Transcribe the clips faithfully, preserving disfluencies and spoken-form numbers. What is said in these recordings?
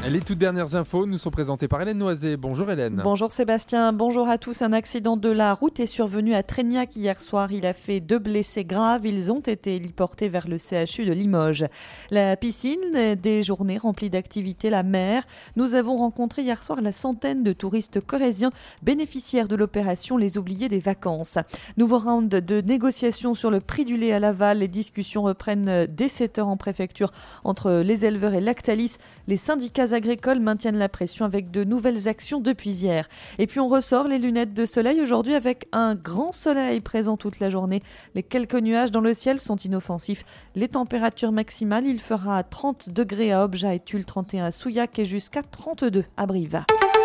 Les toutes dernières infos nous sont présentées par Hélène Noisé. Bonjour Hélène. Bonjour Sébastien, bonjour à tous. Un accident de la route est survenu à Trégnac hier soir. Il a fait deux blessés graves. Ils ont été héliportés vers le C H U de Limoges. La piscine, des journées remplies d'activités, la mer. Nous avons rencontré hier soir la centaine de touristes corréziens bénéficiaires de l'opération Les Oubliés des vacances. Nouveau round de négociations sur le prix du lait à Laval. Les discussions reprennent dès sept heures en préfecture entre les éleveurs et Lactalis. Les syndicats agricoles maintiennent la pression avec de nouvelles actions depuis hier. Et puis on ressort les lunettes de soleil aujourd'hui avec un grand soleil présent toute la journée. Les quelques nuages dans le ciel sont inoffensifs. Les températures maximales, il fera trente degrés à Obja et Tulle, trente et un à Souillac et jusqu'à trente-deux à Brive.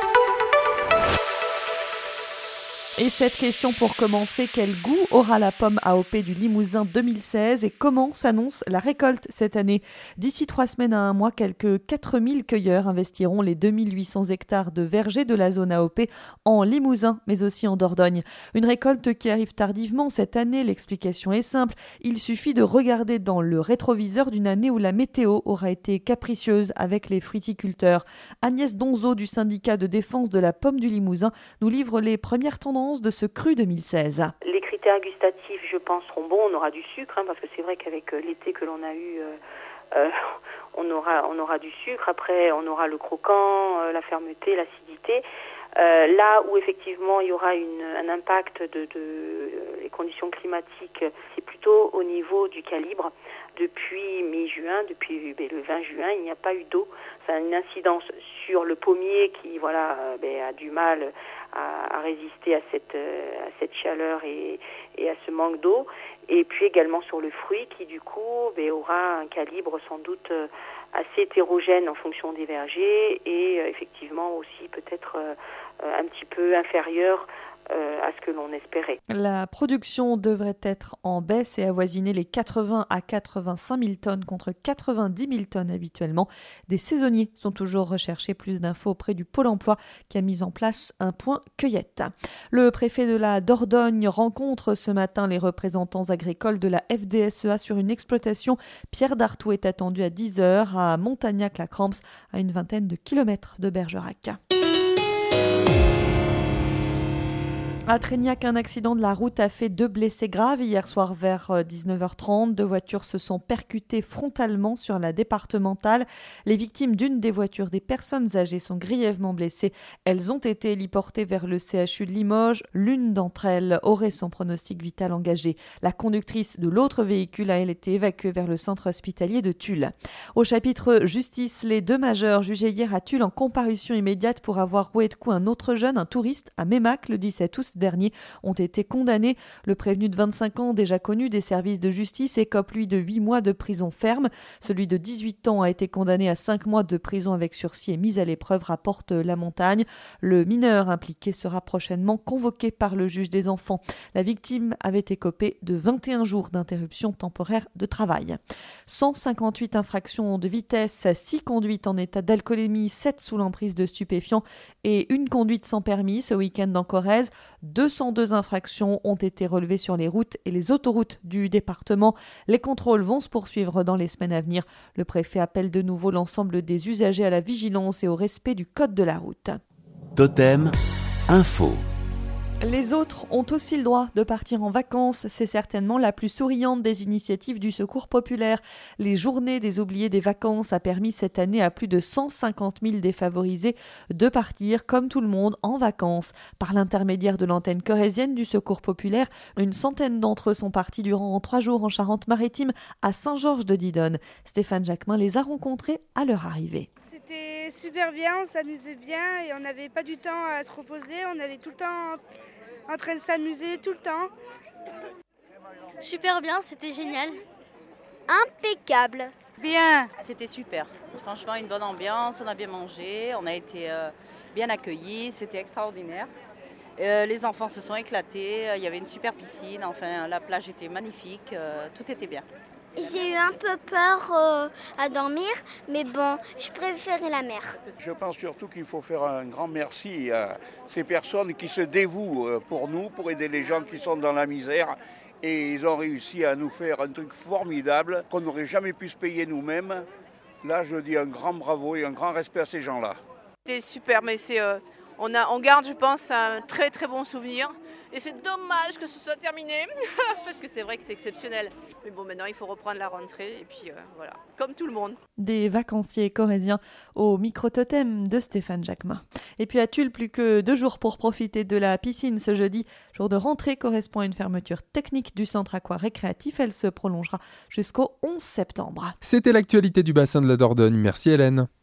Et cette question pour commencer, quel goût aura la pomme A O P du Limousin deux mille seize et comment s'annonce la récolte cette année? D'ici trois semaines à un mois, quelques quatre mille cueilleurs investiront les deux mille huit cents hectares de vergers de la zone A O P en Limousin, mais aussi en Dordogne. Une récolte qui arrive tardivement cette année, l'explication est simple. Il suffit de regarder dans le rétroviseur d'une année où la météo aura été capricieuse avec les fruiticulteurs. Agnès Donzo du syndicat de défense de la pomme du Limousin nous livre les premières tendances de ce cru deux mille seize. Les critères gustatifs, je pense, seront bons. On aura du sucre, hein, parce que c'est vrai qu'avec l'été que l'on a eu, euh, euh, on aura, on aura du sucre. Après, on aura le croquant, euh, la fermeté, l'acidité. Euh, là où effectivement il y aura une, un impact de, de euh, les conditions climatiques, c'est plutôt au niveau du calibre. Depuis mi-juin, depuis ben, le vingt juin, il n'y a pas eu d'eau. Ça a une incidence sur le pommier qui voilà ben, a du mal à, à résister à cette, à cette chaleur et, et à ce manque d'eau. Et puis également sur le fruit qui du coup ben, aura un calibre sans doute assez hétérogène en fonction des vergers et euh, effectivement aussi peut-être euh, un petit peu inférieur euh, à ce que l'on espérait. La production devrait être en baisse et avoisiner les quatre-vingts à quatre-vingt-cinq mille tonnes contre quatre-vingt-dix mille tonnes habituellement. Des saisonniers sont toujours recherchés. Plus d'infos auprès du Pôle emploi qui a mis en place un point cueillette. Le préfet de la Dordogne rencontre ce matin les représentants agricoles de la F D S E A sur une exploitation. Pierre Dartout est attendu à dix heures à Montagnac-la-Cramps, à une vingtaine de kilomètres de Bergerac. À Trégnac, un accident de la route a fait deux blessés graves. Hier soir vers dix-neuf heures trente, deux voitures se sont percutées frontalement sur la départementale. Les victimes d'une des voitures des personnes âgées sont grièvement blessées. Elles ont été héliportées vers le C H U de Limoges. L'une d'entre elles aurait son pronostic vital engagé. La conductrice de l'autre véhicule a elle été évacuée vers le centre hospitalier de Tulle. Au chapitre justice, les deux majeurs jugés hier à Tulle en comparution immédiate pour avoir roué de coups un autre jeune, un touriste, à Mémac le dix-sept août dernier, ont été condamnés. Le prévenu de vingt-cinq ans, déjà connu des services de justice, écope lui de huit mois de prison ferme. Celui de dix-huit ans a été condamné à cinq mois de prison avec sursis et mise à l'épreuve, rapporte La Montagne. Le mineur impliqué sera prochainement convoqué par le juge des enfants. La victime avait écopé de vingt et un jours d'interruption temporaire de travail. cent cinquante-huit infractions de vitesse, six conduites en état d'alcoolémie, sept sous l'emprise de stupéfiants et une conduite sans permis ce week-end en Corrèze. deux cent deux infractions ont été relevées sur les routes et les autoroutes du département. Les contrôles vont se poursuivre dans les semaines à venir. Le préfet appelle de nouveau l'ensemble des usagers à la vigilance et au respect du code de la route. Totem Info. Les autres ont aussi le droit de partir en vacances. C'est certainement la plus souriante des initiatives du Secours populaire. Les Journées des oubliés des vacances a permis cette année à plus de cent cinquante mille défavorisés de partir, comme tout le monde, en vacances. Par l'intermédiaire de l'antenne corrézienne du Secours populaire, une centaine d'entre eux sont partis durant trois jours en Charente-Maritime, à Saint-Georges-de-Didonne. Stéphane Jacquemin les a rencontrés à leur arrivée. C'était super bien, on s'amusait bien et on n'avait pas du temps à se reposer. On avait tout le temps en train de s'amuser, tout le temps. Super bien, c'était génial. Impeccable. Bien. C'était super. Franchement, une bonne ambiance, on a bien mangé, on a été euh, bien accueillis, c'était extraordinaire. Euh, les enfants se sont éclatés, il y avait une super piscine, enfin la plage était magnifique, euh, tout était bien. J'ai eu un peu peur euh, à dormir, mais bon, je préférais la mer. Je pense surtout qu'il faut faire un grand merci à ces personnes qui se dévouent pour nous, pour aider les gens qui sont dans la misère. Et ils ont réussi à nous faire un truc formidable qu'on n'aurait jamais pu se payer nous-mêmes. Là, je dis un grand bravo et un grand respect à ces gens-là. C'était super, mais c'est, euh, on, a, on garde, je pense, un très très bon souvenir. Et c'est dommage que ce soit terminé, parce que c'est vrai que c'est exceptionnel. Mais bon, maintenant, il faut reprendre la rentrée, et puis euh, voilà, comme tout le monde. Des vacanciers corréziens au micro-totem de Stéphane Jacquemin. Et puis à Tulle, plus que deux jours pour profiter de la piscine ce jeudi. Jour de rentrée correspond à une fermeture technique du centre aqua-récréatif. Elle se prolongera jusqu'au onze septembre. C'était l'actualité du bassin de la Dordogne. Merci Hélène.